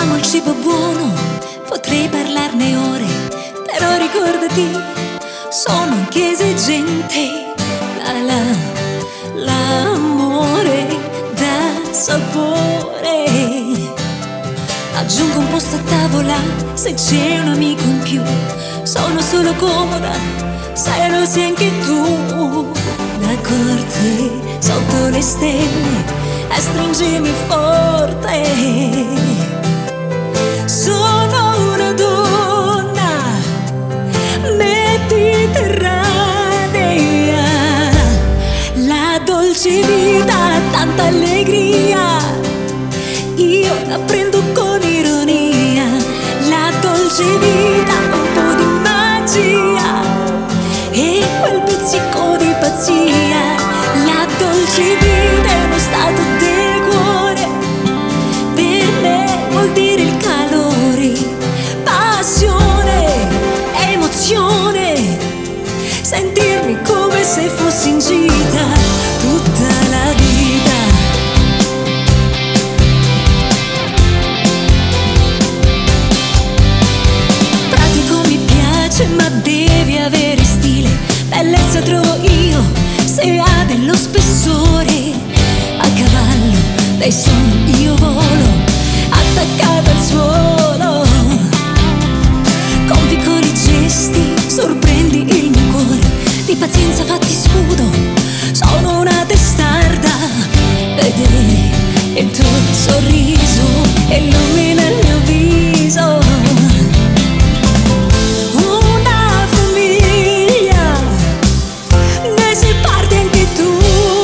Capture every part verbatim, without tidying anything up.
amo il cibo buono, potrei parlarne ore, però ricordati, sono anche esigente. La la, l'amore dà sapore. Aggiungo un posto a tavola se c'è un amico in più. Sono solo comoda se lo sei anche tu. La corte sotto le stelle a stringermi forte. Sono una donna mediterranea. La dolce vita, tanta allegria, io la prendo con ironia. La dolce vita, un po' di magia e quel pizzico di pazzia. La dolce vita è uno stato del cuore, per me vuol dire il calore, passione, emozione, sentirmi come se fossi in gita tutta la vita. Pratico mi piace ma devi avere stile, bellezza trovo io se ha dello spessore. A cavallo dai sogni io volo, attaccata al suolo, con piccoli gesti sorprendi il mio cuore. Di pazienza fatti scudo, sono una testarda. Vedere il tuo sorriso illumina il mio viso. Una famiglia, ne sei parte anche tu.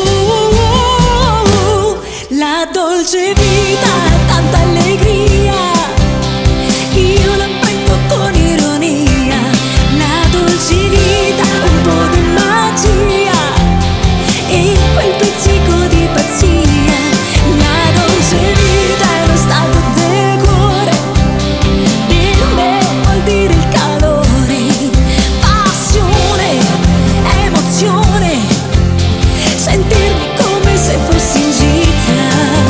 La dolce vita, tanta allegria, io la prendo con ironia. La dolce vita, un po' di magia e quel pizzico di pazzia. La dolce vita è lo stato del cuore, per me vuol dire il calore, passione, emozione, sentirmi come se fossi in gita.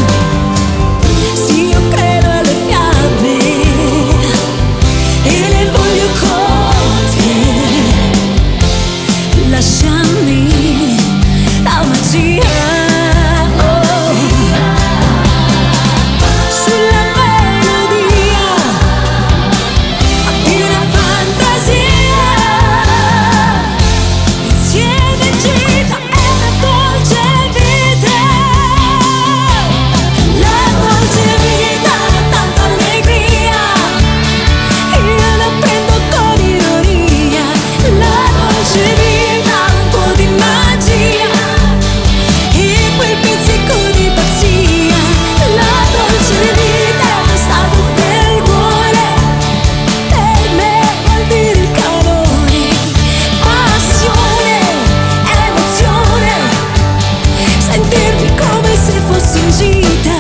Sì, io credo alle fiabe e le voglio con te. Lasciami la magia, oh, sulla melodia di una fantasia. Insieme in gita è una dolce vita. La dolce vita, tanta allegria, io la prendo con ironia. La dolce vita, un po' di magia e quel pizzico di pazzia. La dolce vita è uno stato del cuore, per me vuol dire il calore, passione, emozione, sentirmi come se fossi in gita